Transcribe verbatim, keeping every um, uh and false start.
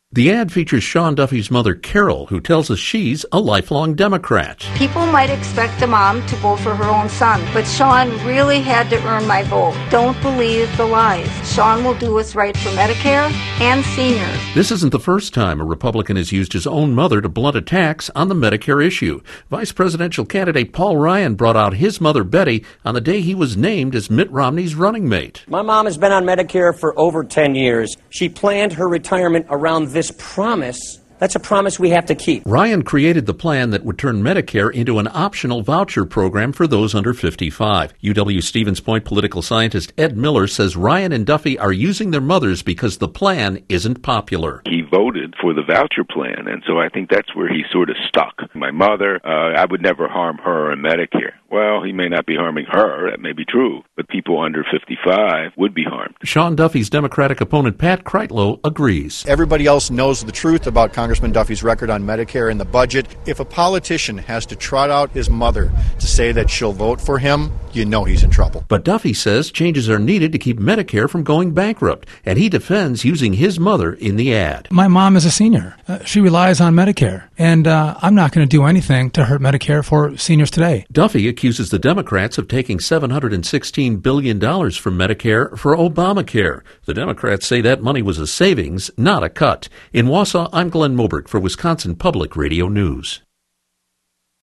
The ad features Sean Duffy's mother, Carol, who tells us she's a lifelong Democrat. People might expect a mom to vote for her own son, but Sean really had to earn my vote. Don't believe the lies. Sean will do what's right for Medicare and seniors. This isn't the first time a Republican has used his own mother to blunt attacks on the Medicare issue. Vice presidential candidate Paul Ryan brought out his mother, Betty, on the day he was named as Mitt Romney's running mate. My mom has been on Medicare for over ten years. She planned her retirement around this promise. That's a promise we have to keep. Ryan created the plan that would turn Medicare into an optional voucher program for those under fifty-five. U W Stevens Point political scientist Ed Miller says Ryan and Duffy are using their mothers because the plan isn't popular. He voted for the voucher plan, and so I think that's where he sort of stuck. My mother, uh, I would never harm her in Medicare. Well, he may not be harming her, that may be true, but people under fifty-five would be harmed. Sean Duffy's Democratic opponent Pat Kreitlow agrees. Everybody else knows the truth about Congressman Duffy's record on Medicare and the budget. If a politician has to trot out his mother to say that she'll vote for him, you know he's in trouble. But Duffy says changes are needed to keep Medicare from going bankrupt, and he defends using his mother in the ad. My mom is a senior. Uh, she relies on Medicare, and uh, I'm not going to do anything to hurt Medicare for seniors today. Duffy accuses the Democrats of taking seven hundred sixteen billion dollars from Medicare for Obamacare. The Democrats say that money was a savings, not a cut. In Wausau, I'm Glenn Moberg for Wisconsin Public Radio News.